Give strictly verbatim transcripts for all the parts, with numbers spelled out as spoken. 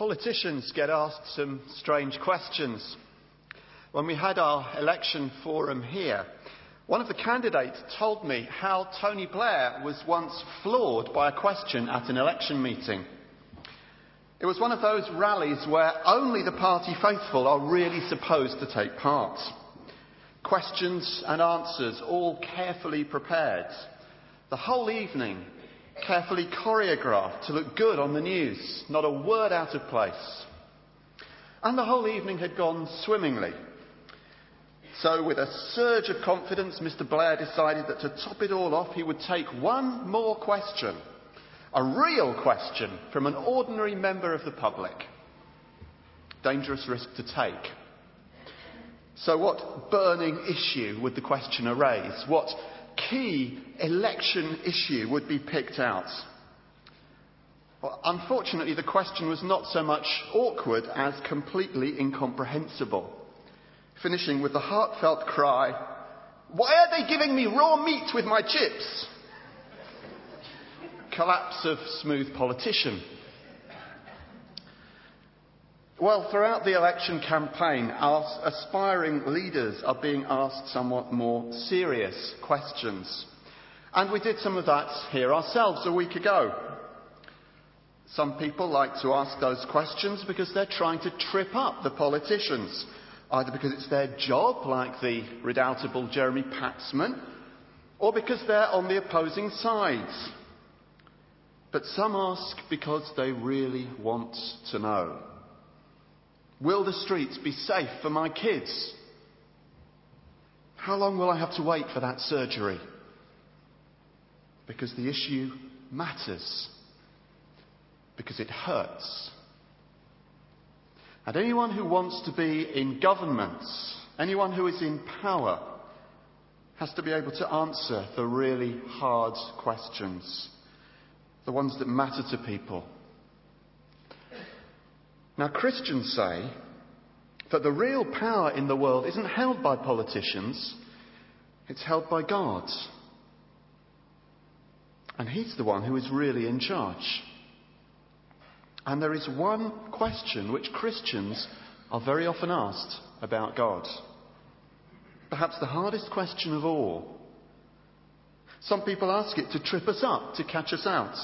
Politicians get asked some strange questions. When we had our election forum here, one of the candidates told me how Tony Blair was once floored by a question at an election meeting. It was one of those rallies where only the party faithful are really supposed to take part. Questions and answers all carefully prepared. The whole evening carefully choreographed to look good on the news, not a word out of place. And the whole evening had gone swimmingly. So with a surge of confidence, Mr Blair decided that to top it all off, he would take one more question. A real question from an ordinary member of the public. Dangerous risk to take. So what burning issue would the questioner raise? What key election issue would be picked out? Well, unfortunately, the question was not so much awkward as completely incomprehensible, finishing with the heartfelt cry, "Why are they giving me raw meat with my chips?" Collapse of smooth politician. Well, throughout the election campaign, our aspiring leaders are being asked somewhat more serious questions. And we did some of that here ourselves a week ago. Some people like to ask those questions because they're trying to trip up the politicians, either because it's their job, like the redoubtable Jeremy Paxman, or because they're on the opposing sides. But some ask because they really want to know. Will the streets be safe for my kids? How long will I have to wait for that surgery? Because the issue matters. Because it hurts. And anyone who wants to be in government, anyone who is in power, has to be able to answer the really hard questions. The ones that matter to people. Now, Christians say that the real power in the world isn't held by politicians, it's held by God. And He's the one who is really in charge. And there is one question which Christians are very often asked about God. Perhaps the hardest question of all. Some people ask it to trip us up, to catch us out.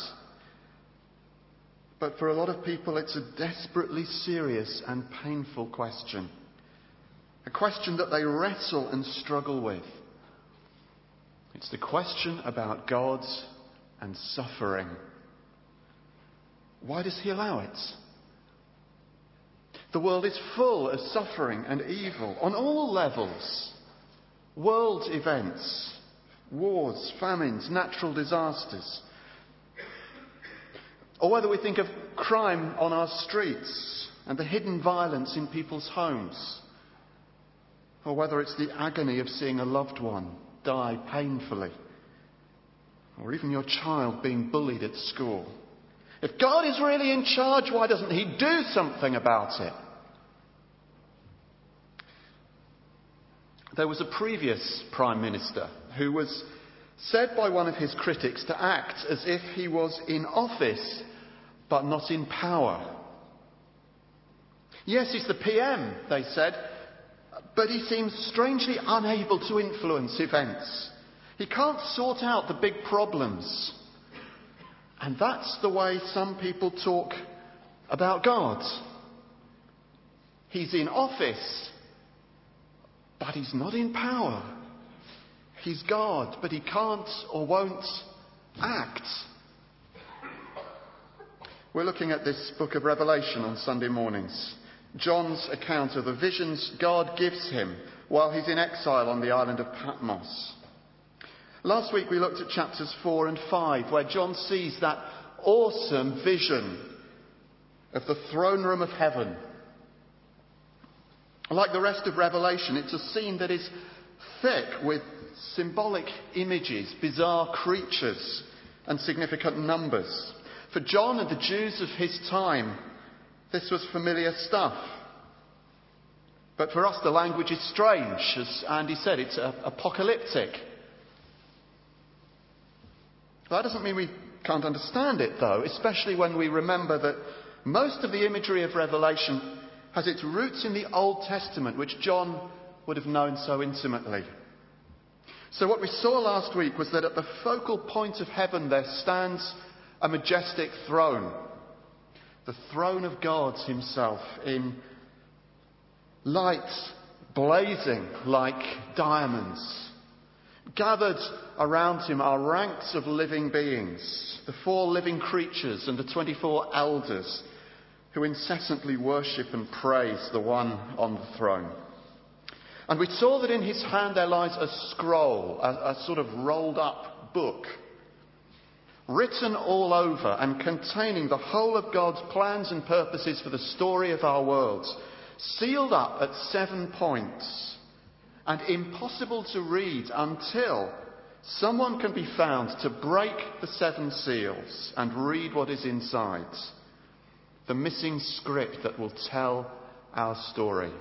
But for a lot of people, it's a desperately serious and painful question. A question that they wrestle and struggle with. It's the question about God and suffering. Why does He allow it? The world is full of suffering and evil on all levels. World events, wars, famines, natural disasters. Or whether we think of crime on our streets and the hidden violence in people's homes. Or whether it's the agony of seeing a loved one die painfully. Or even your child being bullied at school. If God is really in charge, why doesn't He do something about it? There was a previous Prime Minister who was said by one of his critics to act as if he was in office but not in power. Yes, he's the P M, they said, but he seems strangely unable to influence events. He can't sort out the big problems. And that's the way some people talk about God. He's in office, but He's not in power. He's God, but He can't or won't act. We're looking at this book of Revelation on Sunday mornings. John's account of the visions God gives him while he's in exile on the island of Patmos. Last week we looked at chapters four and five, where John sees that awesome vision of the throne room of heaven. Like the rest of Revelation, it's a scene that is thick with symbolic images, bizarre creatures, and significant numbers. For John and the Jews of his time, this was familiar stuff. But for us, the language is strange. As Andy said, it's apocalyptic. That doesn't mean we can't understand it, though, especially when we remember that most of the imagery of Revelation has its roots in the Old Testament, which John would have known so intimately. So what we saw last week was that at the focal point of heaven there stands a majestic throne. The throne of God himself, in light blazing like diamonds. Gathered around him are ranks of living beings, the four living creatures and the twenty-four elders who incessantly worship and praise the one on the throne. And we saw that in his hand there lies a scroll, a, a sort of rolled up book, written all over and containing the whole of God's plans and purposes for the story of our world, sealed up at seven points and impossible to read until someone can be found to break the seven seals and read what is inside, the missing script that will tell our story.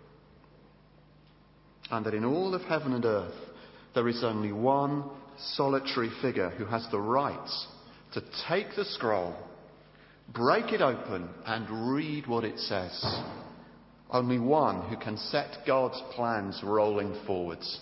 And that in all of heaven and earth there is only one solitary figure who has the right to take the scroll, break it open and read what it says. Only one who can set God's plans rolling forwards.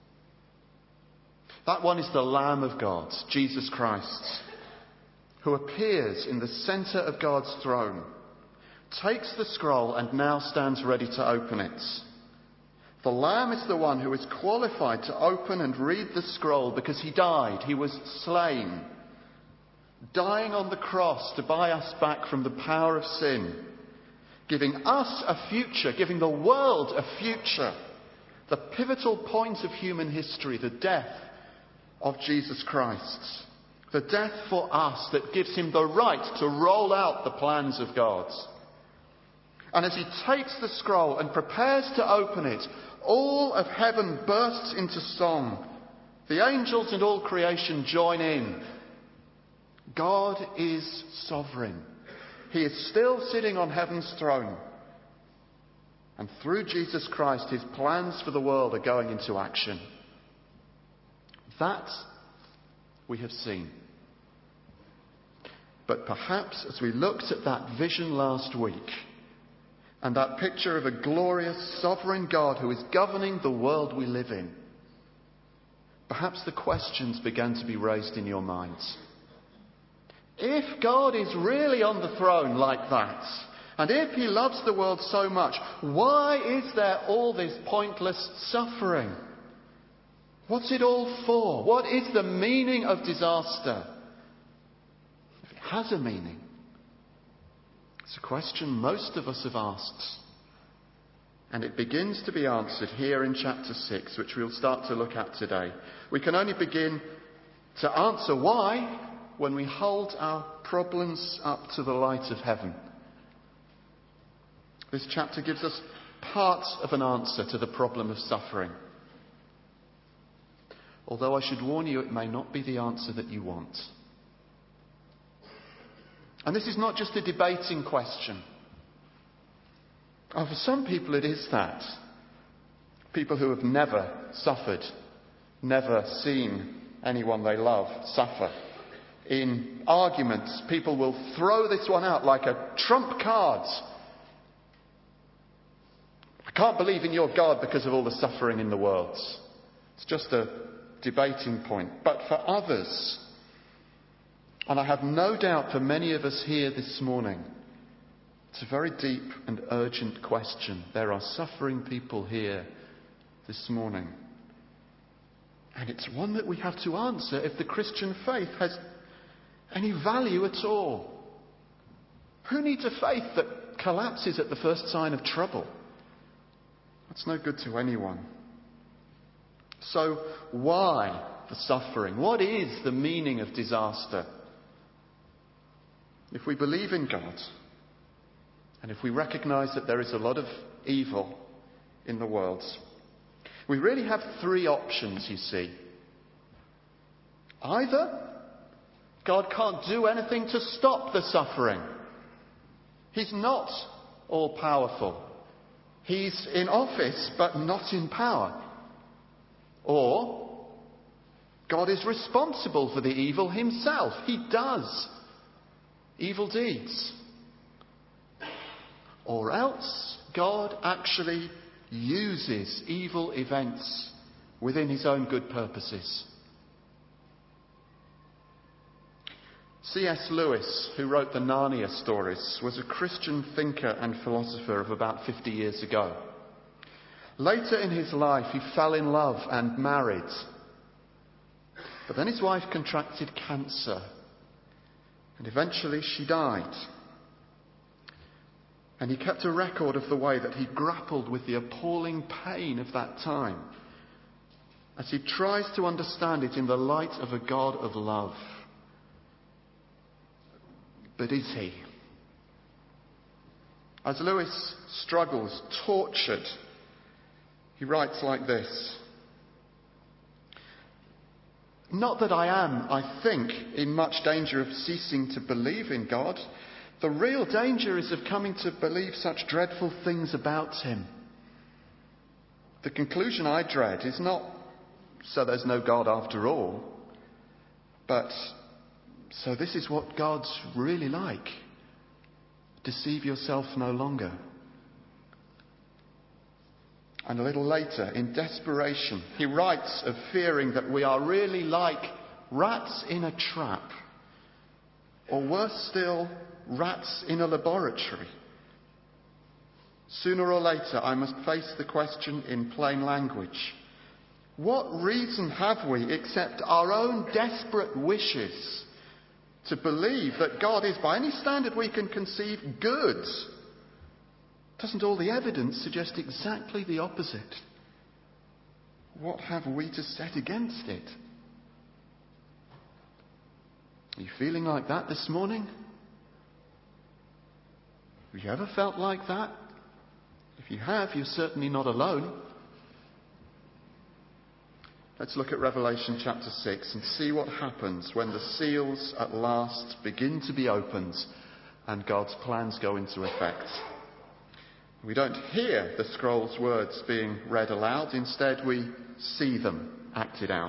That one is the Lamb of God, Jesus Christ, who appears in the centre of God's throne, takes the scroll and now stands ready to open it. The Lamb is the one who is qualified to open and read the scroll because he died. He was slain, dying on the cross to buy us back from the power of sin, giving us a future, giving the world a future. The pivotal point of human history, the death of Jesus Christ. The death for us that gives him the right to roll out the plans of God. And as he takes the scroll and prepares to open it, all of heaven bursts into song. The angels and all creation join in. God is sovereign. He is still sitting on heaven's throne. And through Jesus Christ, his plans for the world are going into action. That we have seen. But perhaps as we looked at that vision last week, and that picture of a glorious sovereign God who is governing the world we live in, perhaps the questions began to be raised in your minds. If God is really on the throne like that, and if he loves the world so much, why is there all this pointless suffering? What's it all for? What is the meaning of disaster? If it has a meaning, it's a question most of us have asked. And it begins to be answered here in chapter six, which we'll start to look at today. We can only begin to answer why when we hold our problems up to the light of heaven. This chapter gives us part of an answer to the problem of suffering. Although I should warn you, it may not be the answer that you want. And this is not just a debating question. Oh, for some people it is that. People who have never suffered, never seen anyone they love suffer. In arguments, people will throw this one out like a trump card. I can't believe in your God because of all the suffering in the world. It's just a debating point. But for others, and I have no doubt for many of us here this morning, it's a very deep and urgent question. There are suffering people here this morning. And it's one that we have to answer if the Christian faith has any value at all. Who needs a faith that collapses at the first sign of trouble? That's no good to anyone. So why the suffering? What is the meaning of disaster? If we believe in God, and if we recognise that there is a lot of evil in the world, we really have three options, you see. Either God can't do anything to stop the suffering. He's not all-powerful. He's in office, but not in power. Or God is responsible for the evil himself. He does evil deeds. or else God actually uses evil events within his own good purposes. C S Lewis, who wrote the Narnia stories, was a Christian thinker and philosopher of about fifty years ago. Later in his life, he fell in love and married. But then his wife contracted cancer, and eventually she died. And he kept a record of the way that he grappled with the appalling pain of that time as he tries to understand it in the light of a God of love. But is he? As Lewis struggles, tortured, he writes like this: "Not that I am, I think, in much danger of ceasing to believe in God. The real danger is of coming to believe such dreadful things about him. The conclusion I dread is not so there's no God after all, but so this is what God's really like. Deceive yourself no longer." And a little later, in desperation, he writes of fearing that we are really like rats in a trap, or worse still, rats in a laboratory. Sooner or later, I must face the question in plain language. What reason have we except our own desperate wishes to believe that God is, by any standard we can conceive, good? Doesn't all the evidence suggest exactly the opposite? What have we to set against it? Are you feeling like that this morning? Have you ever felt like that? If you have, you're certainly not alone. Let's look at Revelation chapter six and see what happens when the seals at last begin to be opened and God's plans go into effect. We don't hear the scroll's words being read aloud. Instead, we see them acted out.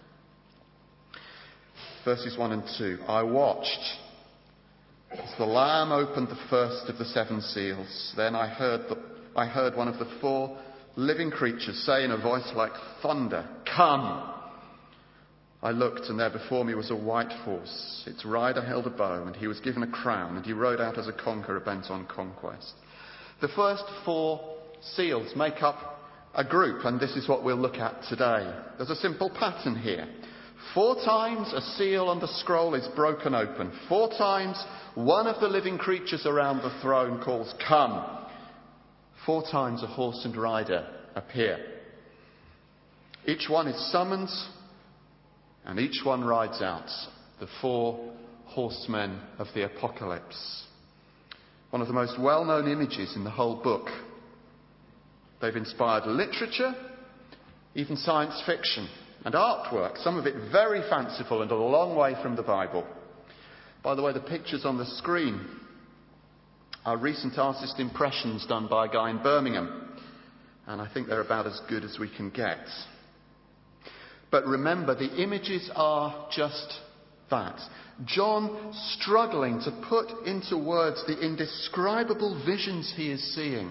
Verses one and two. "I watched as the Lamb opened the first of the seven seals. Then I heard, the, I heard one of the four living creatures say in a voice like thunder, 'Come!' I looked, and there before me was a white horse. Its rider held a bow, and he was given a crown, and he rode out as a conqueror bent on conquest." The first four seals make up a group, and this is what we'll look at today. There's a simple pattern here. Four times a seal on the scroll is broken open. Four times one of the living creatures around the throne calls, "Come." Four times a horse and rider appear. Each one is summoned, and each one rides out. The four horsemen of the apocalypse. One of the most well-known images in the whole book. They've inspired literature, even science fiction, and artwork, some of it very fanciful and a long way from the Bible. By the way, the pictures on the screen are recent artist impressions done by a guy in Birmingham, and I think they're about as good as we can get. But remember, the images are just that. John struggling to put into words the indescribable visions he is seeing.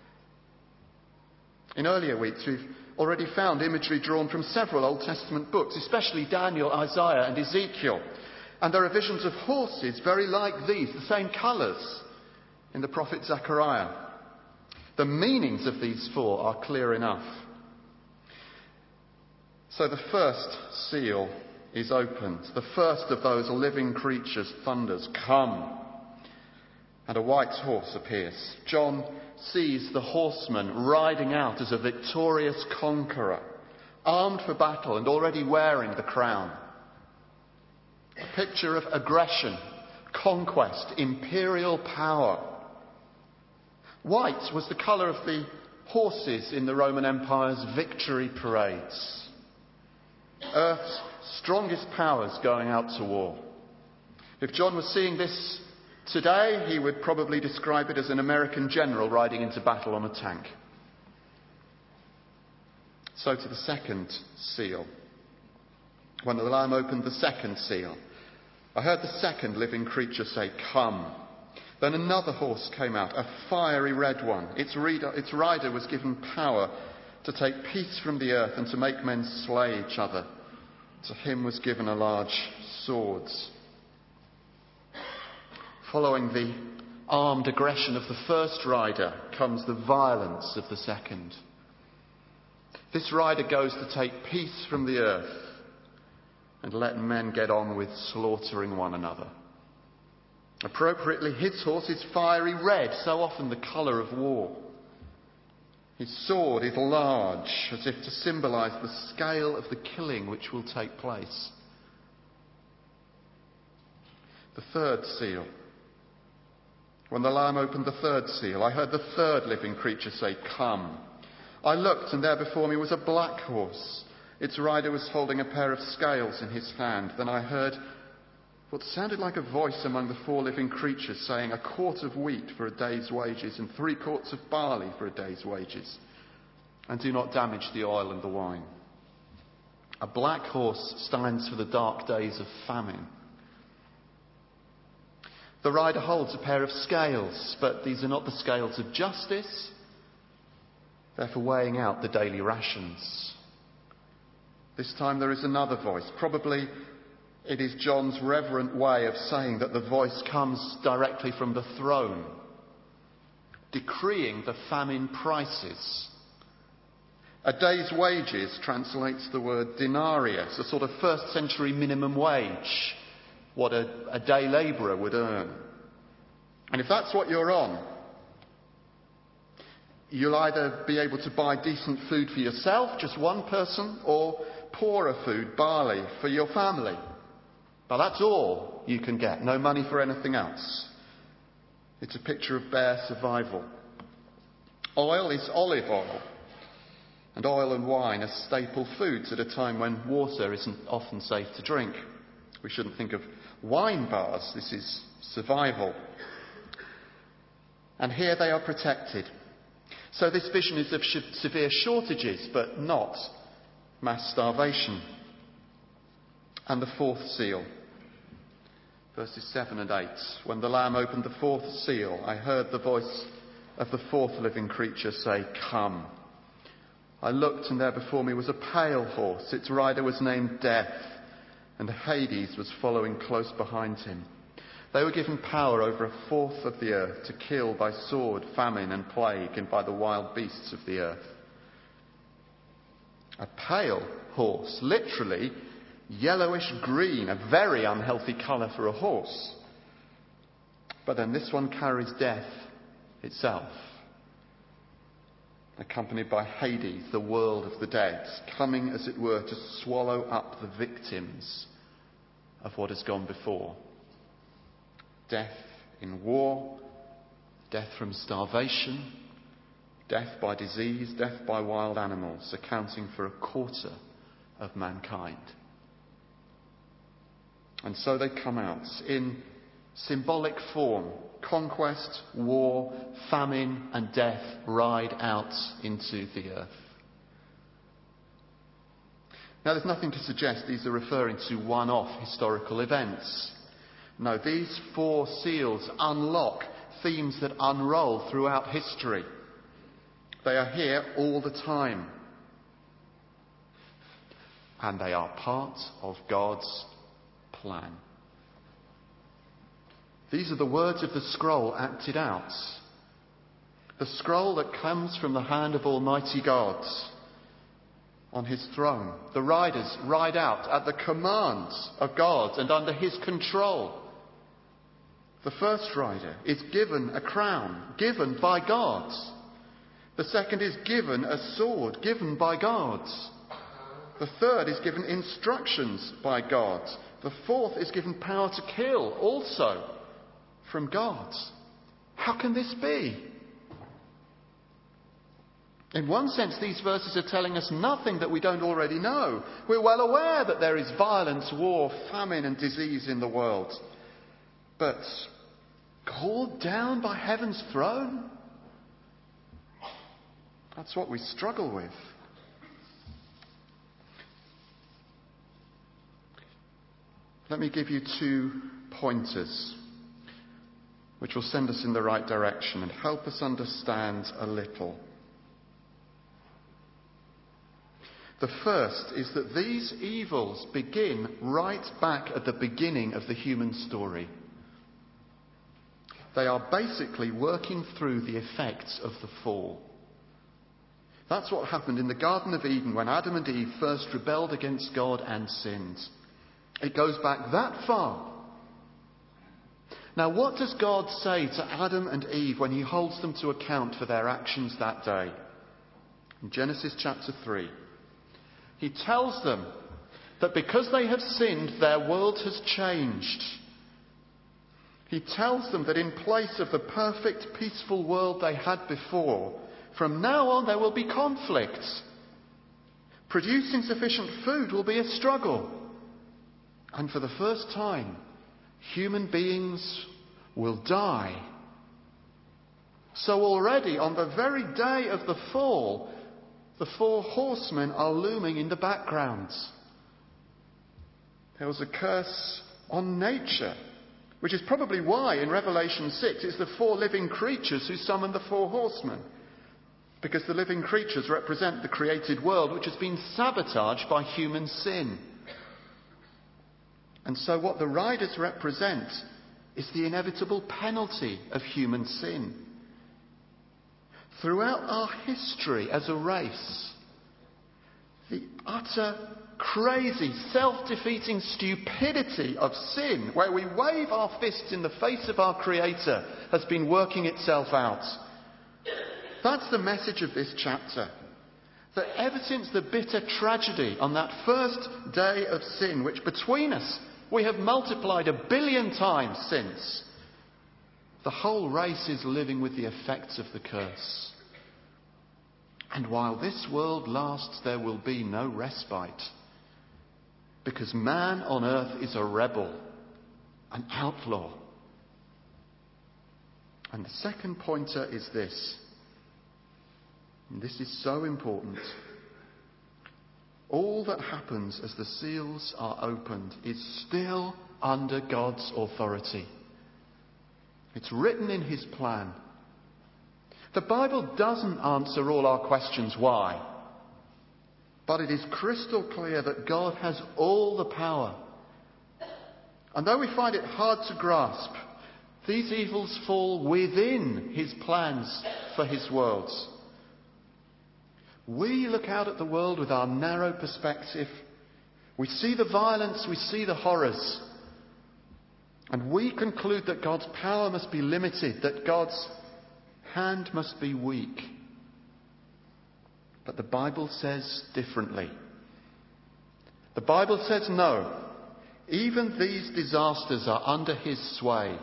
In earlier weeks, we've already found imagery drawn from several Old Testament books, especially Daniel, Isaiah and Ezekiel. And there are visions of horses very like these, the same colours, in the prophet Zechariah. The meanings of these four are clear enough. So the first seal is opened. The first of those living creatures thunders, "Come!" And a white horse appears. John sees the horseman riding out as a victorious conqueror, armed for battle and already wearing the crown. A picture of aggression, conquest, imperial power. White was the colour of the horses in the Roman Empire's victory parades. Earth's strongest powers going out to war. If John was seeing this today, he would probably describe it as an American general riding into battle on a tank. So to the second seal. When the Lamb opened the second seal, I heard the second living creature say, "Come." Then another horse came out, a fiery red one. Its rider, its rider was given power to take peace from the earth and to make men slay each other. To him was given a large sword. Following the armed aggression of the first rider comes the violence of the second. This rider goes to take peace from the earth and let men get on with slaughtering one another. Appropriately, his horse is fiery red, so often the colour of war. His sword is large, as if to symbolise the scale of the killing which will take place. The third seal. When the Lamb opened the third seal, I heard the third living creature say, "Come." I looked, and there before me was a black horse. Its rider was holding a pair of scales in his hand. Then I heard what sounded like a voice among the four living creatures saying, "A quart of wheat for a day's wages, and three quarts of barley for a day's wages. And do not damage the oil and the wine." A black horse stands for the dark days of famine. The rider holds a pair of scales, but these are not the scales of justice. They're for weighing out the daily rations. This time there is another voice. Probably it is John's reverent way of saying that the voice comes directly from the throne, decreeing the famine prices. A day's wages translates the word denarius, a sort of first century minimum wage, what a, a day labourer would earn. And if that's what you're on, you'll either be able to buy decent food for yourself, just one person, or poorer food, barley, for your family. But that's all you can get, no money for anything else. It's a picture of bare survival. Oil is olive oil, and oil and wine are staple foods at a time when water isn't often safe to drink. We shouldn't think of wine bars. This is survival. And here they are protected. So this vision is of sh- severe shortages, but not mass starvation. And the fourth seal, verses seven and eight. When the Lamb opened the fourth seal, I heard the voice of the fourth living creature say, "Come." I looked, and there before me was a pale horse. Its rider was named Death, and Hades was following close behind him. They were given power over a fourth of the earth to kill by sword, famine and plague, and by the wild beasts of the earth. A pale horse, literally yellowish green, a very unhealthy colour for a horse. But then this one carries death itself, accompanied by Hades, the world of the dead, coming, as it were, to swallow up the victims of what has gone before. Death in war, death from starvation, death by disease, death by wild animals, accounting for a quarter of mankind. And so they come out in symbolic form. Conquest, war, famine and death ride out into the earth. Now, there's nothing to suggest these are referring to one-off historical events. No, these four seals unlock themes that unroll throughout history. They are here all the time. And they are part of God's plan. These are the words of the scroll acted out. The scroll that comes from the hand of Almighty God on his throne. The riders ride out at the command of God and under his control. The first rider is given a crown, given by God. The second is given a sword, given by God. The third is given instructions by God. The fourth is given power to kill, also from God. How can this be? In one sense, these verses are telling us nothing that we don't already know. We're well aware that there is violence, war, famine and disease in the world. But called down by heaven's throne? That's what we struggle with. Let me give you two pointers. which will send us in the right direction and help us understand a little. The first is that these evils begin right back at the beginning of the human story. They are basically working through the effects of the fall. That's what happened in the Garden of Eden when Adam and Eve first rebelled against God and sinned. It goes back that far. Now, what does God say to Adam and Eve when he holds them to account for their actions that day? In Genesis chapter three, he tells them that because they have sinned, their world has changed. He tells them that in place of the perfect, peaceful world they had before, from now on there will be conflict. Producing sufficient food will be a struggle. And for the first time, human beings will die. So already, on the very day of the fall, the four horsemen are looming in the background. There was a curse on nature, which is probably why in Revelation six it's the four living creatures who summon the four horsemen. Because the living creatures represent the created world, which has been sabotaged by human sin. And so what the riders represent is the inevitable penalty of human sin. Throughout our history as a race, the utter, crazy, self-defeating stupidity of sin, where we wave our fists in the face of our Creator, has been working itself out. That's the message of this chapter. That ever since the bitter tragedy on that first day of sin, which between us we have multiplied a billion times since, the whole race is living with the effects of the curse. And while this world lasts, there will be no respite. Because man on earth is a rebel, an outlaw. And the second pointer is this. And this is so important. All that happens as the seals are opened is still under God's authority. It's written in his plan. The Bible doesn't answer all our questions why, but it is crystal clear that God has all the power. And though we find it hard to grasp, these evils fall within his plans for his world. We look out at the world with our narrow perspective. We see the violence, we see the horrors. And we conclude that God's power must be limited, that God's hand must be weak. But the Bible says differently. The Bible says no. Even these disasters are under his sway.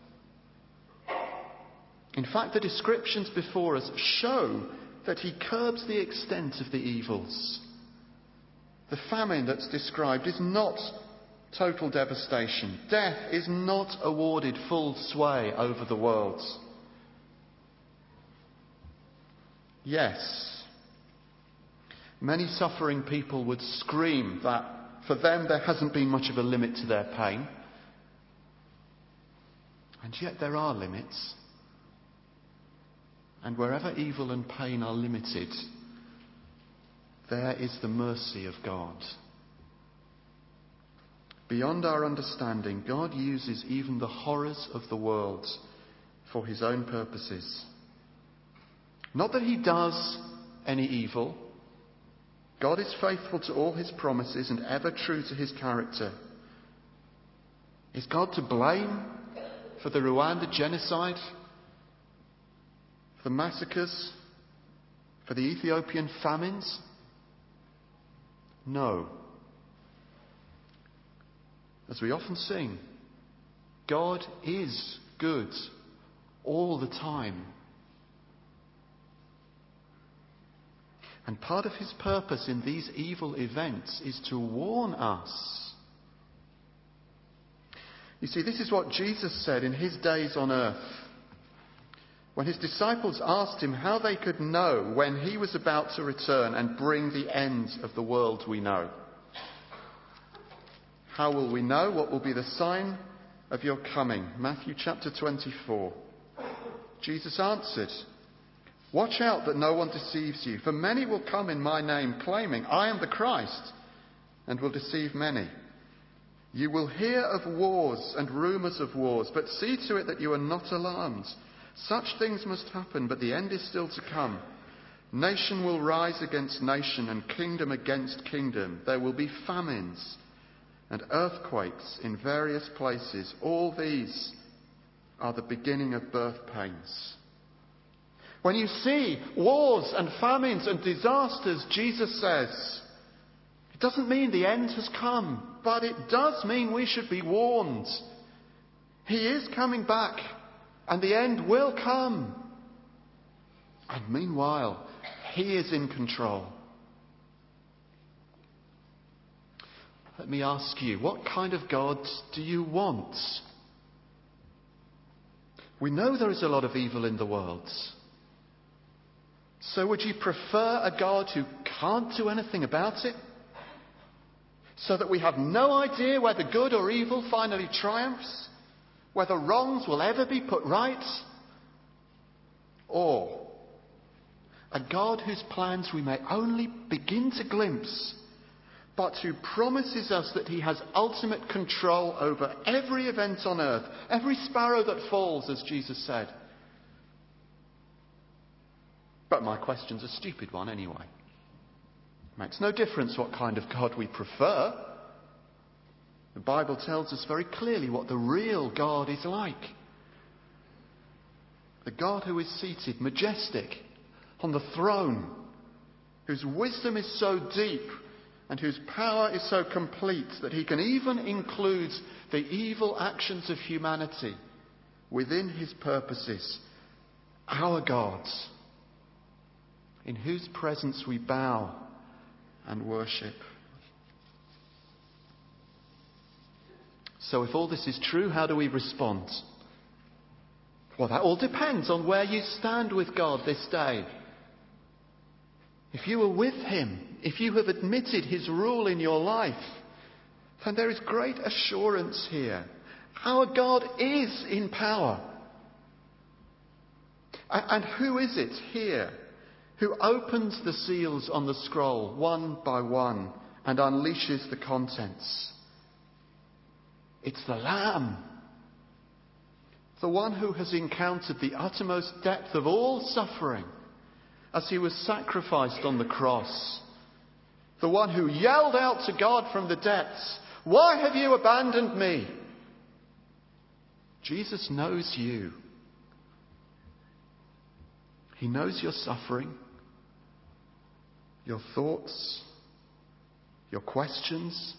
In fact, the descriptions before us show that he curbs the extent of the evils. The famine that's described is not total devastation. Death is not awarded full sway over the world. Yes, many suffering people would scream that for them there hasn't been much of a limit to their pain. And yet there are limits. And wherever evil and pain are limited, there is the mercy of God. Beyond our understanding, God uses even the horrors of the world for his own purposes. Not that he does any evil. God is faithful to all his promises and ever true to his character. Is God to blame for the Rwanda genocide? For the massacres? For the Ethiopian famines? No. As we often sing, God is good all the time. And part of his purpose in these evil events is to warn us. You see, this is what Jesus said in his days on earth. When his disciples asked him how they could know when he was about to return and bring the end of the world we know. How will we know? What will be the sign of your coming? Matthew chapter twenty-four. Jesus answered, "Watch out that no one deceives you, for many will come in my name claiming, 'I am the Christ,' and will deceive many. You will hear of wars and rumours of wars, but see to it that you are not alarmed. Such things must happen, but the end is still to come. Nation will rise against nation and kingdom against kingdom. There will be famines and earthquakes in various places. All these are the beginning of birth pains." When you see wars and famines and disasters, Jesus says, it doesn't mean the end has come, but it does mean we should be warned. He is coming back, and the end will come. And meanwhile, he is in control. Let me ask you, what kind of God do you want? We know there is a lot of evil in the world. So would you prefer a God who can't do anything about it? So that we have no idea whether good or evil finally triumphs? Whether wrongs will ever be put right? Or a God whose plans we may only begin to glimpse, but who promises us that he has ultimate control over every event on earth, every sparrow that falls, as Jesus said. But my question's a stupid one anyway. It makes no difference what kind of God we prefer. The Bible tells us very clearly what the real God is like. The God who is seated, majestic, on the throne, whose wisdom is so deep and whose power is so complete that he can even include the evil actions of humanity within his purposes. Our God, in whose presence we bow and worship. So if all this is true, how do we respond? Well, that all depends on where you stand with God this day. If you are with him, if you have admitted his rule in your life, then there is great assurance here. Our God is in power. And who is it here who opens the seals on the scroll one by one and unleashes the contents? It's the Lamb. The one who has encountered the uttermost depth of all suffering as he was sacrificed on the cross. The one who yelled out to God from the depths, "Why have you abandoned me?" Jesus knows you. He knows your suffering, your thoughts, your questions.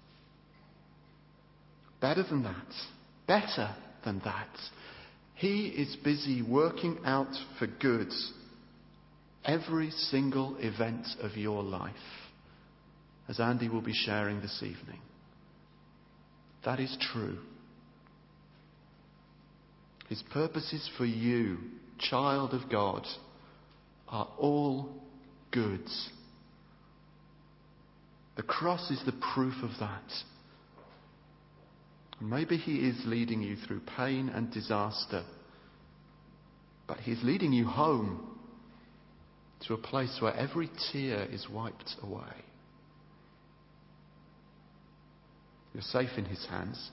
Better than that, better than that, he is busy working out for good every single event of your life, as Andy will be sharing this evening. That is true. His purposes for you, child of God, are all good. The cross is the proof of that. Maybe he is leading you through pain and disaster, but he's leading you home to a place where every tear is wiped away. You're safe in his hands.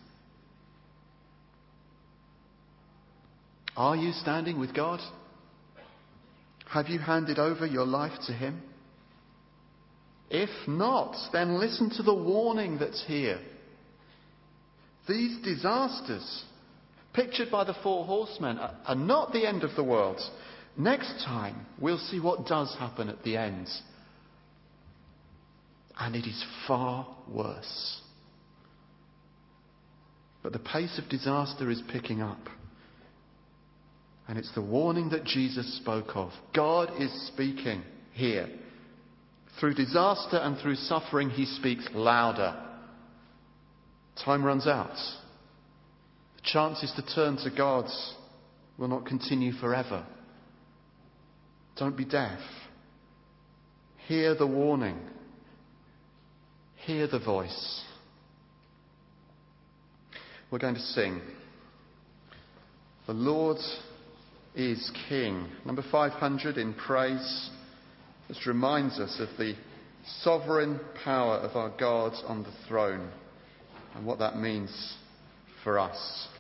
Are you standing with God? Have you handed over your life to him? If not, then listen to the warning that's here. These disasters, pictured by the four horsemen, are not the end of the world. Next time, we'll see what does happen at the end. And it is far worse. But the pace of disaster is picking up. And it's the warning that Jesus spoke of. God is speaking here. Through disaster and through suffering, he speaks louder. Time runs out. The chances to turn to God will not continue forever. Don't be deaf. Hear the warning. Hear the voice. we're going to sing The Lord is King. Number five hundred in praise. This reminds us of the sovereign power of our God on the throne and what that means for us.